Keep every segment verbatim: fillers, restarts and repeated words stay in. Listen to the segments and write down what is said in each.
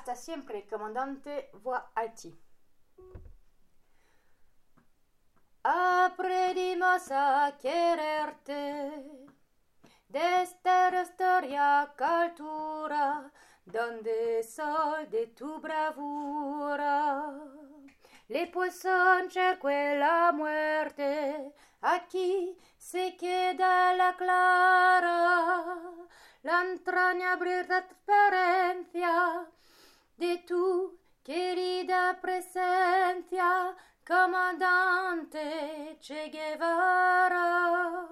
Hasta siempre, comandante, voix alti. Aprendimos a quererte de esta historia cultura donde soy de tu bravura. Le poisson cerque la muerte, aquí se queda la clara, la entrañable transparencia de tu querida presencia, comandante Che Guevara.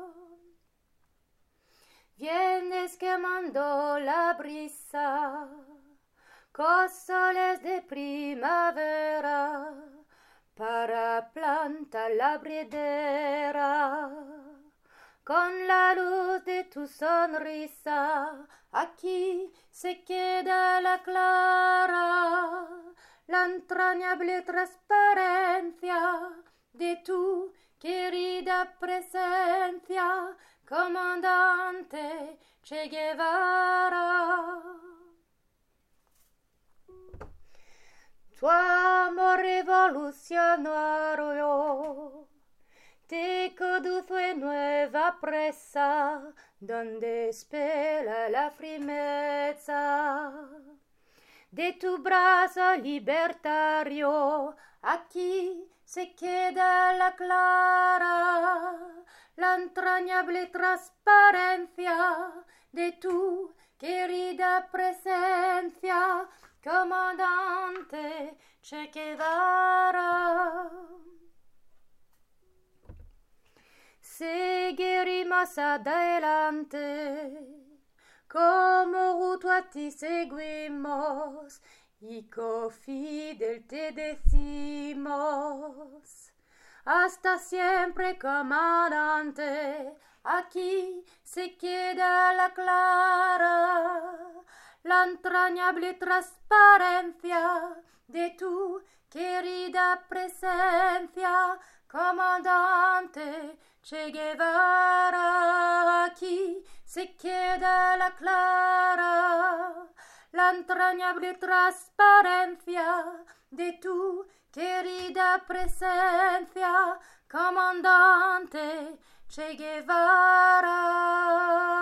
Vienes quemando la brisa, con soles de primavera, para plantar la bredera. Con la luz de tu sonrisa, aquí se queda la clara, la entrañable transparencia de tu querida presencia, comandante Che Guevara. Tu amor revolucionario te conduce en nueva presa, donde espera la firmeza de tu brazo libertario. Aquí se queda la clara, la entrañable transparencia de tu querida presencia, comandante Che Guevara. Seguiremos adelante, como junto a ti seguimos, y con fidel te decimos, hasta siempre, comandante, aquí se queda la clara, la entrañable transparencia de tu querida presencia, comandante Che Guevara. Aquí se queda la clara, la entrañable transparencia de tu querida presencia, comandante Che Guevara.